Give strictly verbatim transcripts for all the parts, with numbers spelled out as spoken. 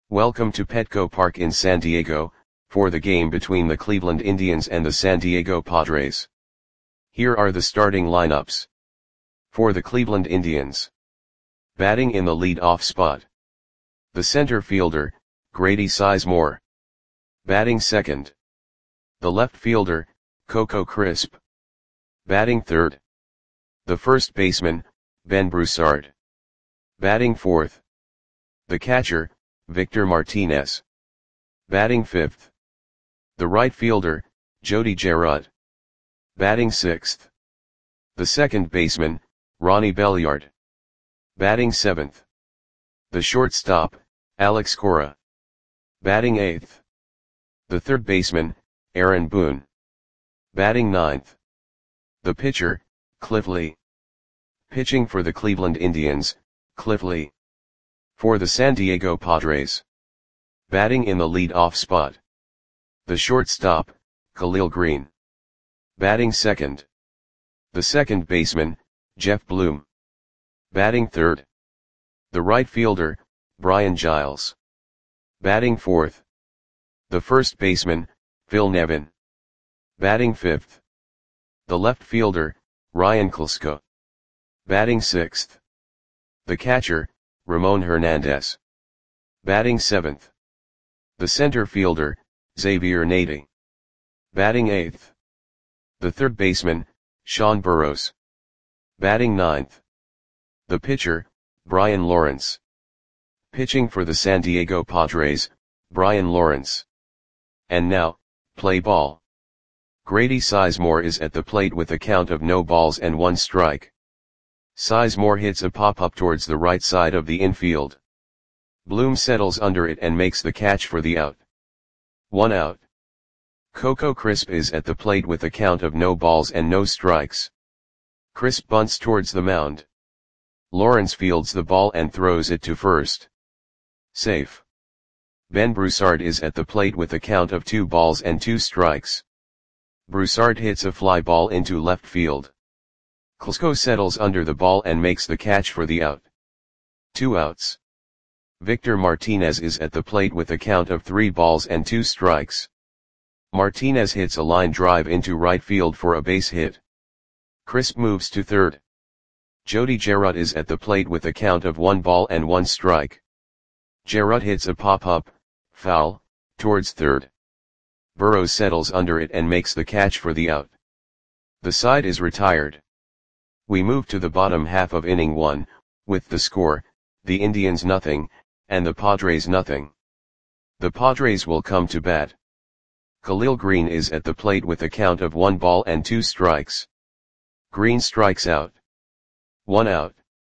Welcome to Petco Park in San Diego, for the game between the Cleveland Indians and the San Diego Padres. Here are the starting lineups. For the Cleveland Indians. Batting in the lead-off spot. The center fielder, Grady Sizemore. Batting second. The left fielder, Coco Crisp. Batting third. The first baseman, Ben Broussard. Batting fourth. The catcher, Victor Martinez. Batting fifth. The right fielder, Jody Gerard. Batting sixth. The second baseman, Ronnie Belliard. Batting seventh. The shortstop, Alex Cora. Batting eighth. The third baseman, Aaron Boone. Batting ninth. The pitcher, Cliff Lee. Pitching for the Cleveland Indians, Cliff Lee. For the San Diego Padres. Batting in the lead-off spot. The shortstop, Khalil Greene. Batting second. The second baseman, Jeff Bloom. Batting third. The right fielder, Brian Giles. Batting fourth. The first baseman, Phil Nevin. Batting fifth. The left fielder, Ryan Klesko. Batting sixth. The catcher, Ramon Hernandez. Batting seventh. The center fielder, Xavier Nady. Batting eighth. The third baseman, Sean Burrows. Batting ninth. The pitcher, Brian Lawrence. Pitching for the San Diego Padres, Brian Lawrence. And now, play ball. Grady Sizemore is at the plate with a count of no balls and one strike. Sizemore hits a pop-up towards the right side of the infield. Bloom settles under it and makes the catch for the out. One out. Coco Crisp is at the plate with a count of no balls and no strikes. Crisp bunts towards the mound. Lawrence fields the ball and throws it to first. Safe. Ben Broussard is at the plate with a count of two balls and two strikes. Broussard hits a fly ball into left field. Klesko settles under the ball and makes the catch for the out. Two outs. Victor Martinez is at the plate with a count of three balls and two strikes. Martinez hits a line drive into right field for a base hit. Crisp moves to third. Jody Gerard is at the plate with a count of one ball and one strike. Gerard hits a pop-up, foul, towards third. Burrows settles under it and makes the catch for the out. The side is retired. We move to the bottom half of inning one, with the score, the Indians nothing, and the Padres nothing. The Padres will come to bat. Khalil Greene is at the plate with a count of one ball and two strikes. Greene strikes out. One out.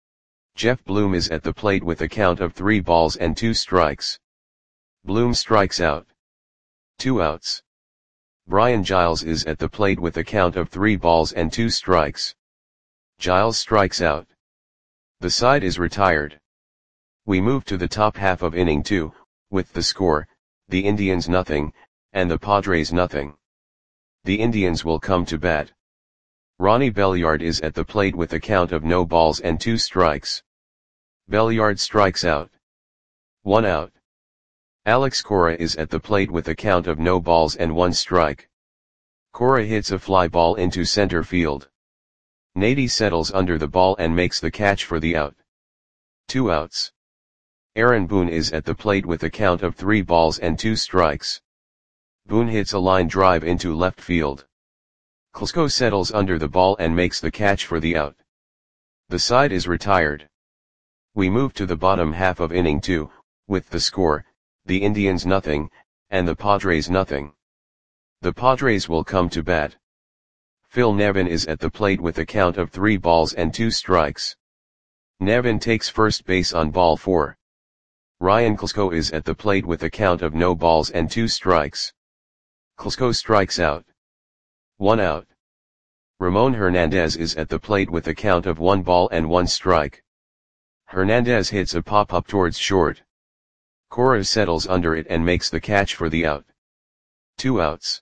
Jeff Bloom is at the plate with a count of three balls and two strikes. Bloom strikes out. Two outs. Brian Giles is at the plate with a count of three balls and two strikes. Giles strikes out. The side is retired. We move to the top half of inning two, with the score, the Indians nothing, and the Padres nothing. The Indians will come to bat. Ronnie Belliard is at the plate with a count of no balls and two strikes. Belliard strikes out. One out. Alex Cora is at the plate with a count of no balls and one strike. Cora hits a fly ball into center field. Nady settles under the ball and makes the catch for the out. Two outs. Aaron Boone is at the plate with a count of three balls and two strikes. Boone hits a line drive into left field. Klesko settles under the ball and makes the catch for the out. The side is retired. We move to the bottom half of inning two, with the score, the Indians nothing, and the Padres nothing. The Padres will come to bat. Phil Nevin is at the plate with a count of three balls and two strikes. Nevin takes first base on ball four. Ryan Klesko is at the plate with a count of no balls and two strikes. Klesko strikes out. One out. Ramon Hernandez is at the plate with a count of one ball and one strike. Hernandez hits a pop-up towards short. Cora settles under it and makes the catch for the out. Two outs.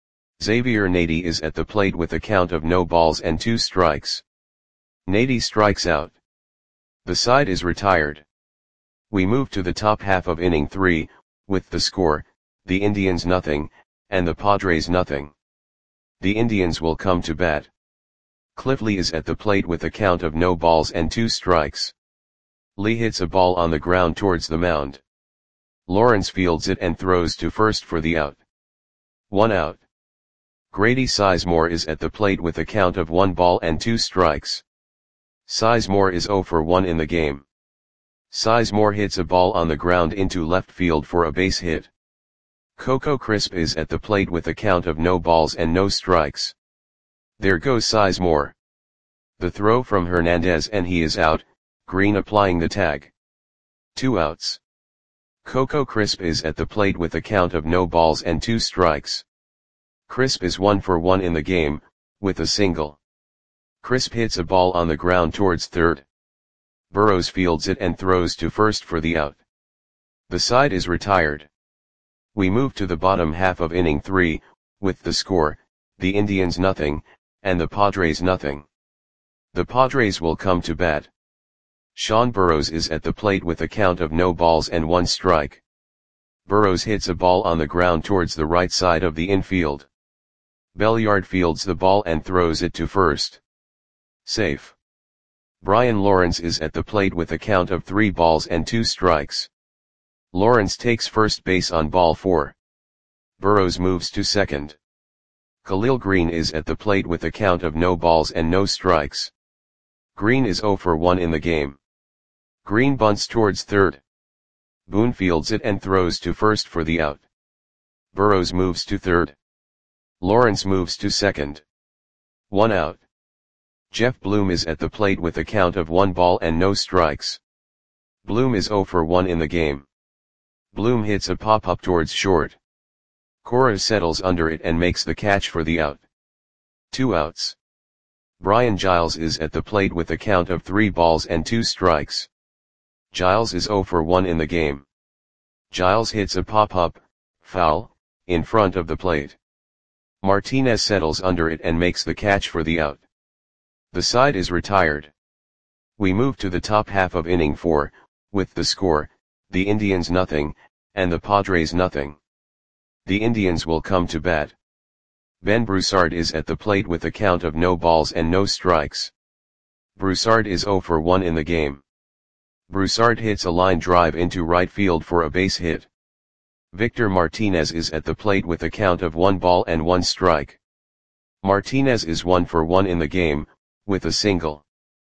Xavier Nady is at the plate with a count of no balls and two strikes. Nady strikes out. The side is retired. We move to the top half of inning three, with the score, the Indians nothing, and the Padres nothing. The Indians will come to bat. Cliff Lee is at the plate with a count of no balls and two strikes. Lee hits a ball on the ground towards the mound. Lawrence fields it and throws to first for the out. One out. Grady Sizemore is at the plate with a count of one ball and two strikes. Sizemore is zero for one in the game. Sizemore hits a ball on the ground into left field for a base hit. Coco Crisp is at the plate with a count of no balls and no strikes. There goes Sizemore. The throw from Hernandez and he is out, Green applying the tag. Two outs. Coco Crisp is at the plate with a count of no balls and two strikes. Crisp is one for one in the game, with a single. Crisp hits a ball on the ground towards third. Burrows fields it and throws to first for the out. The side is retired. We move to the bottom half of inning three, with the score, the Indians nothing, and the Padres nothing. The Padres will come to bat. Sean Burrows is at the plate with a count of no balls and one strike. Burrows hits a ball on the ground towards the right side of the infield. Belliard fields the ball and throws it to first. Safe. Brian Lawrence is at the plate with a count of three balls and two strikes. Lawrence takes first base on ball four. Burrows moves to second. Khalil Green is at the plate with a count of no balls and no strikes. Green is zero for one in the game. Green bunts towards third. Boone fields it and throws to first for the out. Burrows moves to third. Lawrence moves to second. One out. Jeff Bloom is at the plate with a count of one ball and no strikes. Bloom is zero for one in the game. Bloom hits a pop-up towards short. Cora settles under it and makes the catch for the out. Two outs. Brian Giles is at the plate with a count of three balls and two strikes. Giles is zero for one in the game. Giles hits a pop-up, foul, in front of the plate. Martinez settles under it and makes the catch for the out. The side is retired. We move to the top half of inning four, with the score, the Indians nothing, and the Padres nothing. The Indians will come to bat. Ben Broussard is at the plate with a count of no balls and no strikes. Broussard is zero for one in the game. Broussard hits a line drive into right field for a base hit. Victor Martinez is at the plate with a count of one ball and one strike. Martinez is one for one in the game, with a single.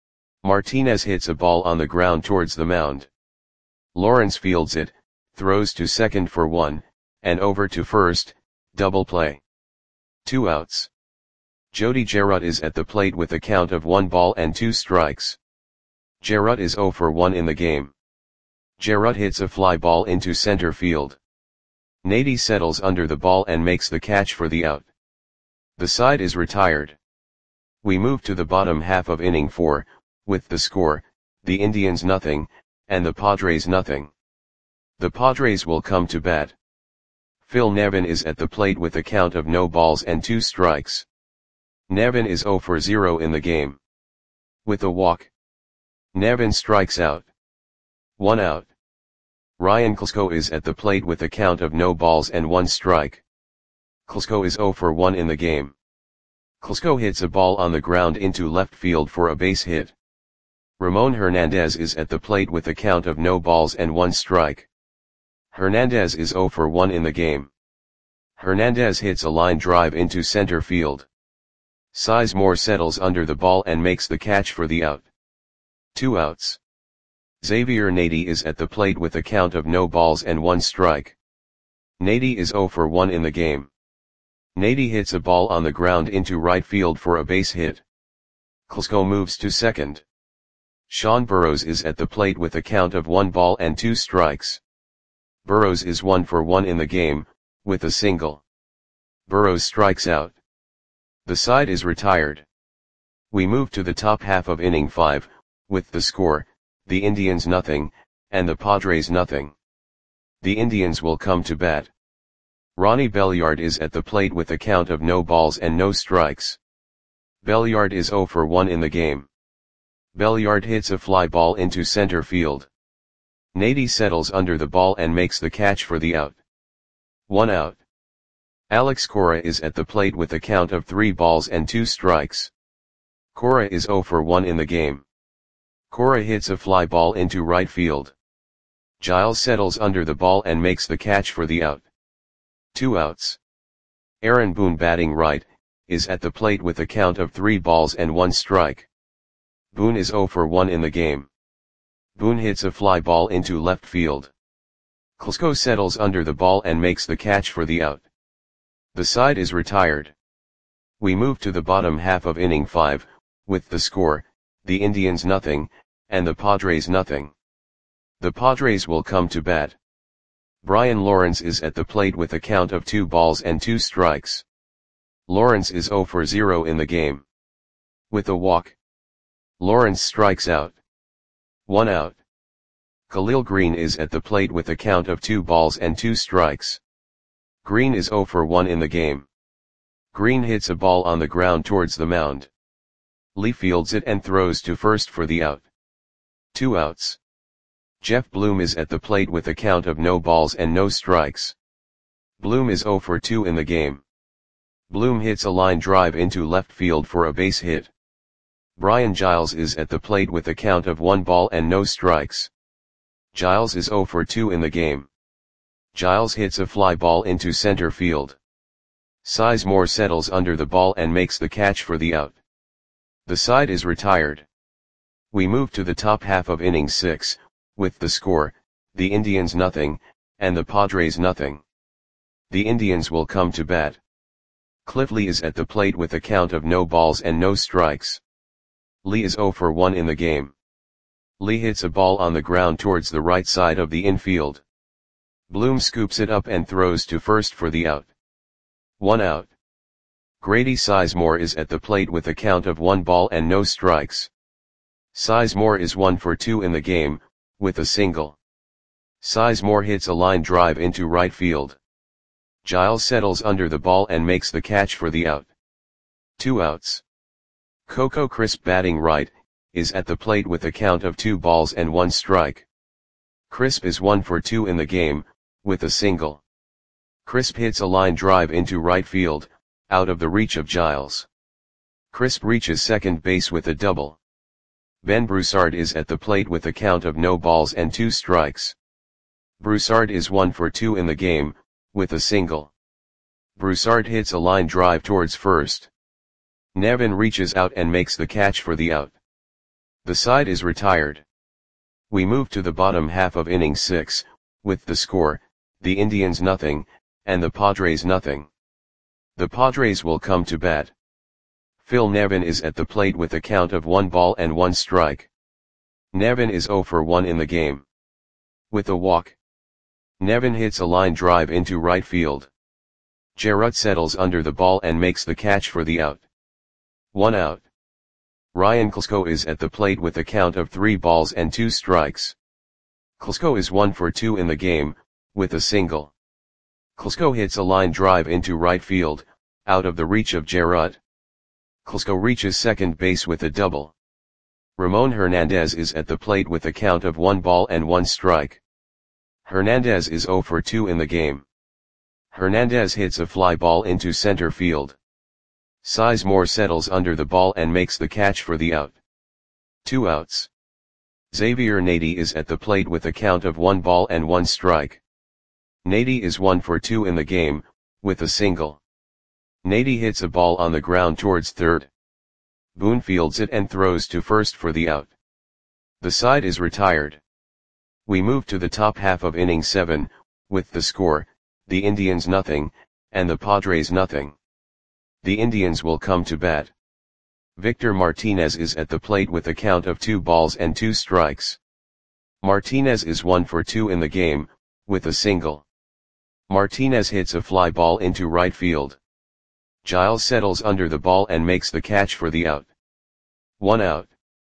Martinez hits a ball on the ground towards the mound. Lawrence fields it, throws to second for one, and over to first, double play. Two outs. Jody Gerard is at the plate with a count of one ball and two strikes. Gerard is zero for one in the game. Gerard hits a fly ball into center field. Nady settles under the ball and makes the catch for the out. The side is retired. We move to the bottom half of inning four, with the score, the Indians nothing, and the Padres nothing. The Padres will come to bat. Phil Nevin is at the plate with a count of no balls and two strikes. Nevin is zero for zero in the game. With a walk. Nevin strikes out. One out. Ryan Klesko is at the plate with a count of no balls and one strike. Klesko is zero for one in the game. Klesko hits a ball on the ground into left field for a base hit. Ramon Hernandez is at the plate with a count of no balls and one strike. Hernandez is zero for one in the game. Hernandez hits a line drive into center field. Sizemore settles under the ball and makes the catch for the out. Two outs. Xavier Nady is at the plate with a count of no balls and one strike. Nady is zero for one in the game. Nady hits a ball on the ground into right field for a base hit. Klesko moves to second. Sean Burrows is at the plate with a count of one ball and two strikes. Burrows is one for one in the game, with a single. Burrows strikes out. The side is retired. We move to the top half of inning five, with the score, the Indians nothing, and the Padres nothing. The Indians will come to bat. Ronnie Belliard is at the plate with a count of no balls and no strikes. Belliard is zero for one in the game. Belliard hits a fly ball into center field. Nady settles under the ball and makes the catch for the out. One out. Alex Cora is at the plate with a count of three balls and two strikes. Cora is zero for one in the game. Cora hits a fly ball into right field. Giles settles under the ball and makes the catch for the out. Two outs. Aaron Boone, batting right, is at the plate with a count of three balls and one strike. Boone is zero for one in the game. Boone hits a fly ball into left field. Klesko settles under the ball and makes the catch for the out. The side is retired. We move to the bottom half of inning five, with the score, the Indians nothing, and the Padres nothing. The Padres will come to bat. Brian Lawrence is at the plate with a count of two balls and two strikes. Lawrence is zero for zero in the game. With a walk, Lawrence strikes out. One out. Khalil Green is at the plate with a count of two balls and two strikes. Green is zero for one in the game. Green hits a ball on the ground towards the mound. Lee fields it and throws to first for the out. Two outs. Jeff Bloom is at the plate with a count of no balls and no strikes. Bloom is zero for two in the game. Bloom hits a line drive into left field for a base hit. Brian Giles is at the plate with a count of one ball and no strikes. Giles is zero for two in the game. Giles hits a fly ball into center field. Sizemore settles under the ball and makes the catch for the out. The side is retired. We move to the top half of inning six, with the score, the Indians nothing, and the Padres nothing. The Indians will come to bat. Cliff Lee is at the plate with a count of no balls and no strikes. Lee is zero for one in the game. Lee hits a ball on the ground towards the right side of the infield. Bloom scoops it up and throws to first for the out. One out. Grady Sizemore is at the plate with a count of one ball and no strikes. Sizemore is one for two in the game, with a single. Sizemore hits a line drive into right field. Giles settles under the ball and makes the catch for the out. Two outs. Coco Crisp, batting right, is at the plate with a count of two balls and one strike. Crisp is one for two in the game, with a single. Crisp hits a line drive into right field, out of the reach of Giles. Crisp reaches second base with a double. Ben Broussard is at the plate with a count of no balls and two strikes. Broussard is one for two in the game, with a single. Broussard hits a line drive towards first. Nevin reaches out and makes the catch for the out. The side is retired. We move to the bottom half of inning six, with the score, the Indians nothing, and the Padres nothing. The Padres will come to bat. Phil Nevin is at the plate with a count of one ball and one strike. Nevin is zero for one in the game. With a walk, Nevin hits a line drive into right field. Jarrett settles under the ball and makes the catch for the out. One out. Ryan Klesko is at the plate with a count of three balls and two strikes. Klesko is one for two in the game, with a single. Klesko hits a line drive into right field, out of the reach of Jarrett. Klesko reaches second base with a double. Ramon Hernandez is at the plate with a count of one ball and one strike. Hernandez is zero for two in the game. Hernandez hits a fly ball into center field. Sizemore settles under the ball and makes the catch for the out. Two outs. Xavier Nady is at the plate with a count of one ball and one strike. Nady is one for two in the game, with a single. Nady hits a ball on the ground towards third. Boone fields it and throws to first for the out. The side is retired. We move to the top half of inning seven, with the score, the Indians nothing, and the Padres nothing. The Indians will come to bat. Victor Martinez is at the plate with a count of two balls and two strikes. Martinez is one for two in the game, with a single. Martinez hits a fly ball into right field. Giles settles under the ball and makes the catch for the out. One out.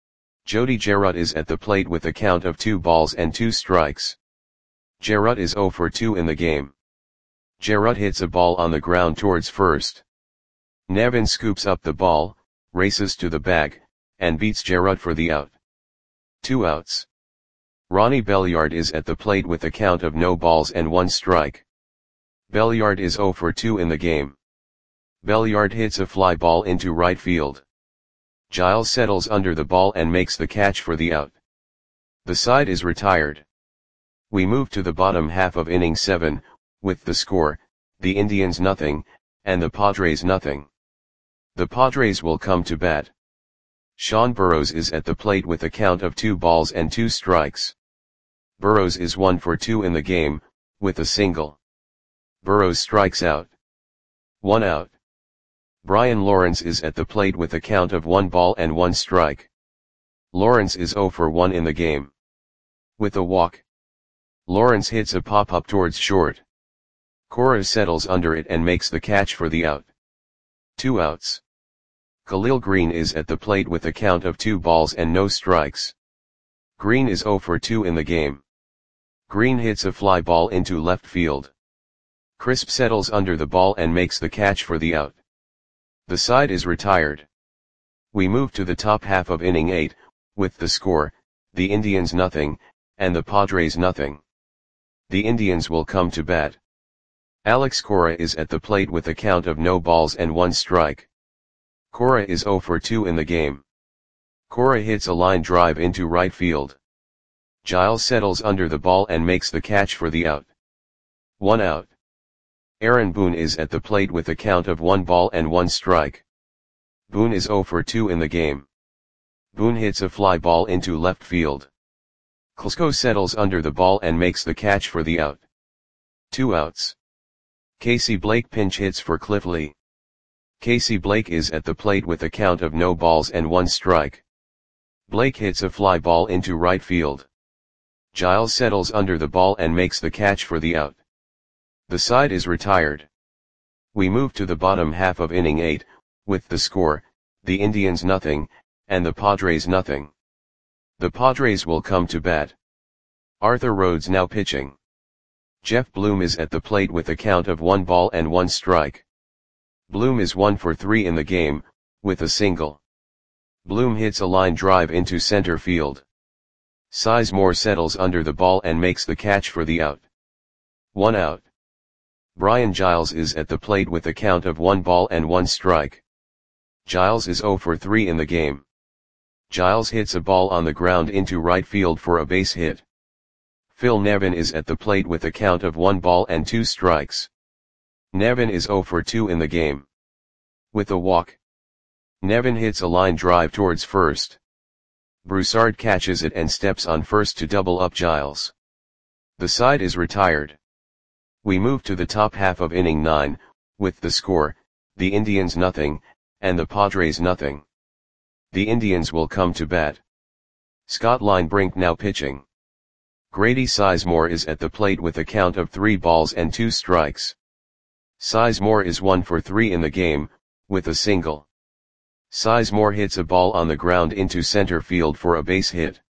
Jody Jarrett is at the plate with a count of two balls and two strikes. Jarrett is zero for two in the game. Jarrett hits a ball on the ground towards first. Nevin scoops up the ball, races to the bag, and beats Jarrett for the out. Two outs. Ronnie Belliard is at the plate with a count of no balls and one strike. Belliard is zero for two in the game. Belliard hits a fly ball into right field. Giles settles under the ball and makes the catch for the out. The side is retired. We move to the bottom half of inning seven, with the score, the Indians nothing, and the Padres nothing. The Padres will come to bat. Sean Burrows is at the plate with a count of two balls and two strikes. Burrows is one for two in the game, with a single. Burrows strikes out. One out. Brian Lawrence is at the plate with a count of one ball and one strike. Lawrence is zero for one in the game. With a walk. Lawrence hits a pop-up towards short. Cora settles under it and makes the catch for the out. Two outs. Khalil Green is at the plate with a count of two balls and no strikes. Green is zero for two in the game. Green hits a fly ball into left field. Crisp settles under the ball and makes the catch for the out. The side is retired. We move to the top half of inning eight, with the score, the Indians nothing, and the Padres nothing. The Indians will come to bat. Alex Cora is at the plate with a count of no balls and one strike. Cora is zero for two in the game. Cora hits a line drive into right field. Giles settles under the ball and makes the catch for the out. One out. Aaron Boone is at the plate with a count of one ball and one strike. Boone is zero for two in the game. Boone hits a fly ball into left field. Klesko settles under the ball and makes the catch for the out. Two outs. Casey Blake pinch hits for Cliff Lee. Casey Blake is at the plate with a count of no balls and one strike. Blake hits a fly ball into right field. Giles settles under the ball and makes the catch for the out. The side is retired. We move to the bottom half of inning eight, with the score, the Indians nothing, and the Padres nothing. The Padres will come to bat. Arthur Rhodes now pitching. Jeff Bloom is at the plate with a count of one ball and one strike. Bloom is one for three in the game, with a single. Bloom hits a line drive into center field. Sizemore settles under the ball and makes the catch for the out. One out. Brian Giles is at the plate with a count of one ball and one strike. Giles is zero for three in the game. Giles hits a ball on the ground into right field for a base hit. Phil Nevin is at the plate with a count of one ball and two strikes. Nevin is zero for two in the game. With a walk. Nevin hits a line drive towards first. Broussard catches it and steps on first to double up Giles. The side is retired. We move to the top half of inning nine, with the score, the Indians nothing, and the Padres nothing. The Indians will come to bat. Scott Linebrink now pitching. Grady Sizemore is at the plate with a count of three balls and two strikes. Sizemore is one for three in the game, with a single. Sizemore hits a ball on the ground into center field for a base hit.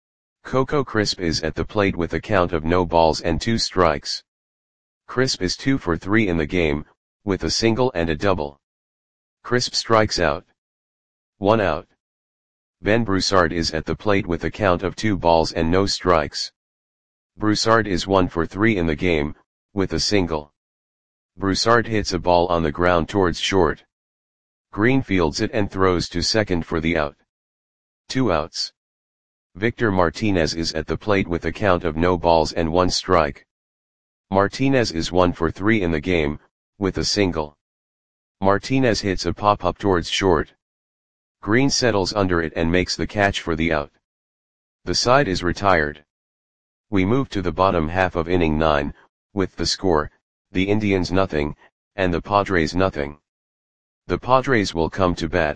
Coco Crisp is at the plate with a count of no balls and two strikes. Crisp is two for three in the game, with a single and a double. Crisp strikes out. One out. Ben Broussard is at the plate with a count of two balls and no strikes. Broussard is one for three in the game, with a single. Broussard hits a ball on the ground towards short. Green fields it and throws to second for the out. Two outs. Victor Martinez is at the plate with a count of no balls and one strike. Martinez is one for three in the game, with a single. Martinez hits a pop-up towards short. Green settles under it and makes the catch for the out. The side is retired. We move to the bottom half of inning nine, with the score, the Indians nothing, and the Padres nothing. The Padres will come to bat.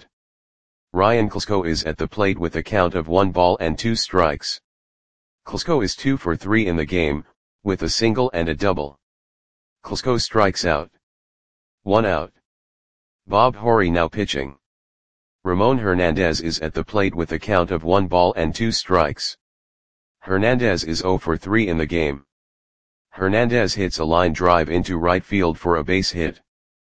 Ryan Klesko is at the plate with a count of one ball and two strikes. Klesko is two for three in the game, with a single and a double. Klesko strikes out. One out. Bob Horry now pitching. Ramon Hernandez is at the plate with a count of one ball and two strikes. Hernandez is zero for three in the game. Hernandez hits a line drive into right field for a base hit.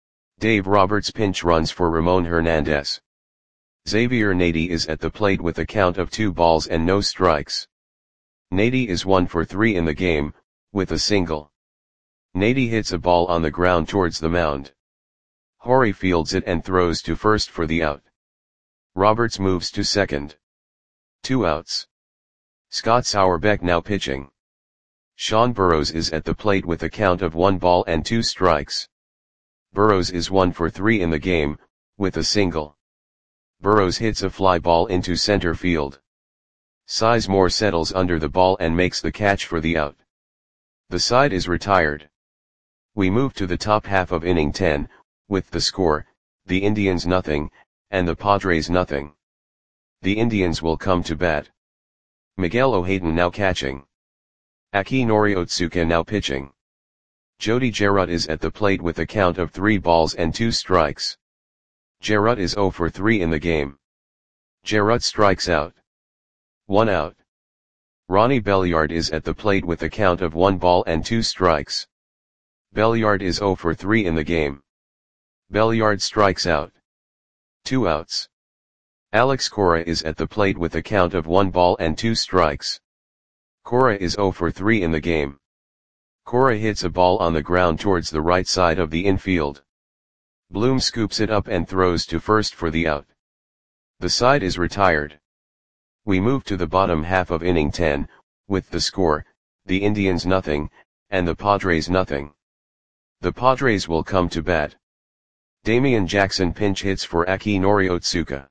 Dave Roberts pinch runs for Ramon Hernandez. Xavier Nady is at the plate with a count of two balls and no strikes. Nady is one for three in the game, with a single. Nady hits a ball on the ground towards the mound. Horry fields it and throws to first for the out. Roberts moves to second. Two outs. Scott Sauerbeck now pitching. Sean Burrows is at the plate with a count of one ball and two strikes. Burrows is one for three in the game, with a single. Burrows hits a fly ball into center field. Sizemore settles under the ball and makes the catch for the out. The side is retired. We move to the top half of inning ten, with the score, the Indians nothing, and the Padres nothing. The Indians will come to bat. Miguel O'Haydon now catching. Akinori Otsuka now pitching. Jody Jarrett is at the plate with a count of three balls and two strikes. Jarrett is zero for three in the game. Jarrett strikes out. One out. Ronnie Belliard is at the plate with a count of one ball and two strikes. Belliard is zero for three in the game. Belliard strikes out. Two outs. Alex Cora is at the plate with a count of one ball and two strikes. Cora is zero for three in the game. Cora hits a ball on the ground towards the right side of the infield. Bloom scoops it up and throws to first for the out. The side is retired. We move to the bottom half of inning ten, with the score, the Indians nothing, and the Padres nothing. The Padres will come to bat. Damian Jackson pinch hits for Akinori Otsuka.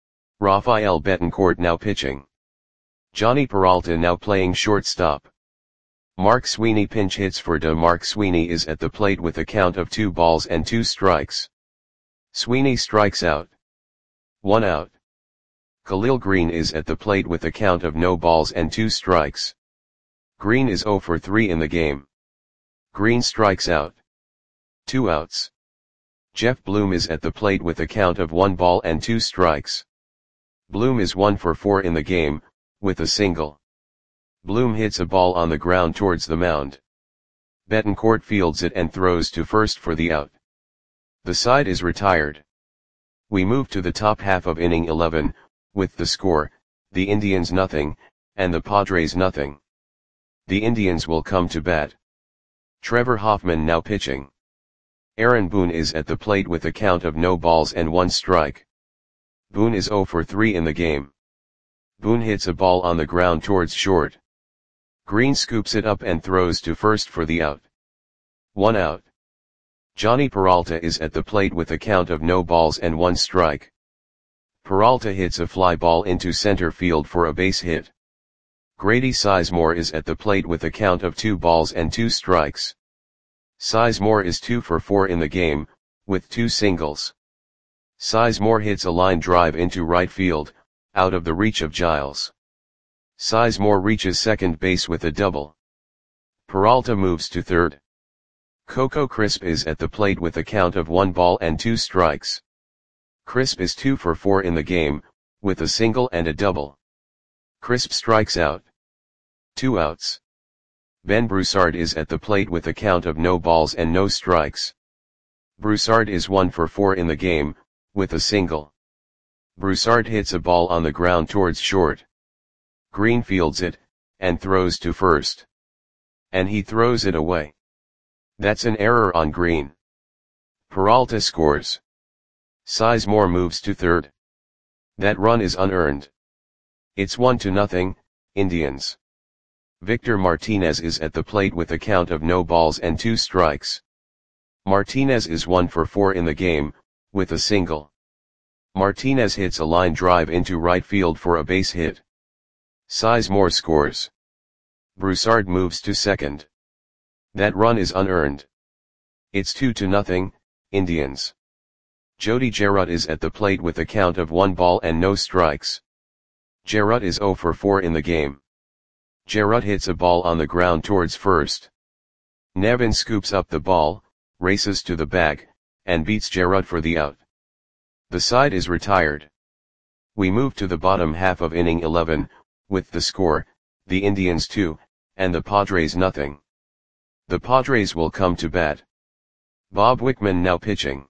Rafael Betancourt now pitching. Johnny Peralta now playing shortstop. Mark Sweeney pinch hits for De Mark Sweeney is at the plate with a count of two balls and two strikes. Sweeney strikes out. One out. Khalil Green is at the plate with a count of no balls and two strikes. Green is zero for three in the game. Green strikes out. Two outs. Jeff Bloom is at the plate with a count of one ball and two strikes. Bloom is one for four in the game, with a single. Bloom hits a ball on the ground towards the mound. Betancourt fields it and throws to first for the out. The side is retired. We move to the top half of inning eleven, with the score, the Indians nothing, and the Padres nothing. The Indians will come to bat. Trevor Hoffman now pitching. Aaron Boone is at the plate with a count of no balls and one strike. Boone is zero for three in the game. Boone hits a ball on the ground towards short. Green scoops it up and throws to first for the out. One out. Johnny Peralta is at the plate with a count of no balls and one strike. Peralta hits a fly ball into center field for a base hit. Grady Sizemore is at the plate with a count of two balls and two strikes. Sizemore is two for four in the game, with two singles. Sizemore hits a line drive into right field, out of the reach of Giles. Sizemore reaches second base with a double. Peralta moves to third. Coco Crisp is at the plate with a count of one ball and two strikes. Crisp is two for four in the game, with a single and a double. Crisp strikes out. Two outs. Ben Broussard is at the plate with a count of no balls and no strikes. Broussard is one for four in the game, with a single. Broussard hits a ball on the ground towards short. Green fields it, and throws to first. And he throws it away. That's an error on Green. Peralta scores. Sizemore moves to third. That run is unearned. It's one to nothing, Indians. Victor Martinez is at the plate with a count of no balls and two strikes. Martinez is one for four in the game, with a single. Martinez hits a line drive into right field for a base hit. Sizemore scores. Broussard moves to second. That run is unearned. It's two to nothing, Indians. Jody Jarrett is at the plate with a count of one ball and no strikes. Jarrett is zero for four in the game. Jarrett hits a ball on the ground towards first. Nevin scoops up the ball, races to the bag, and beats Jarrett for the out. The side is retired. We move to the bottom half of inning eleven, with the score, the Indians two, and the Padres nothing. The Padres will come to bat. Bob Wickman now pitching.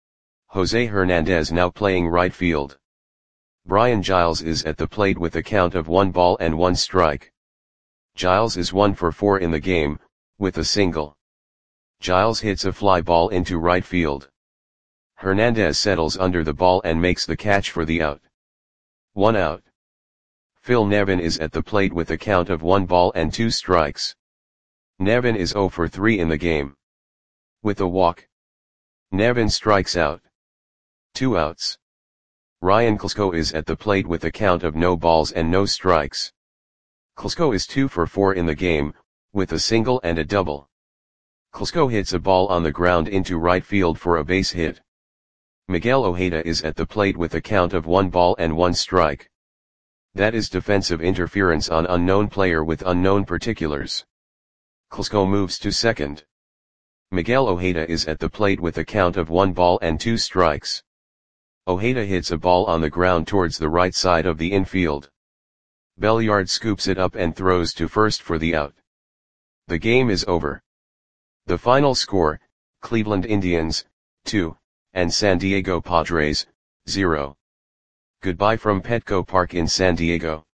Jose Hernandez now playing right field. Brian Giles is at the plate with a count of one ball and one strike. Giles is one for four in the game, with a single. Giles hits a fly ball into right field. Hernandez settles under the ball and makes the catch for the out. One out. Phil Nevin is at the plate with a count of one ball and two strikes. Nevin is zero for three in the game. With a walk, Nevin strikes out. Two outs. Ryan Klesko is at the plate with a count of no balls and no strikes. Klesko is two for four in the game, with a single and a double. Klesko hits a ball on the ground into right field for a base hit. Miguel Ojeda is at the plate with a count of one ball and one strike. That is defensive interference on unknown player with unknown particulars. Klesko moves to second. Miguel Ojeda is at the plate with a count of one ball and two strikes. Ojeda hits a ball on the ground towards the right side of the infield. Belliard scoops it up and throws to first for the out. The game is over. The final score, Cleveland Indians, two, and San Diego Padres, zero. Goodbye from Petco Park in San Diego.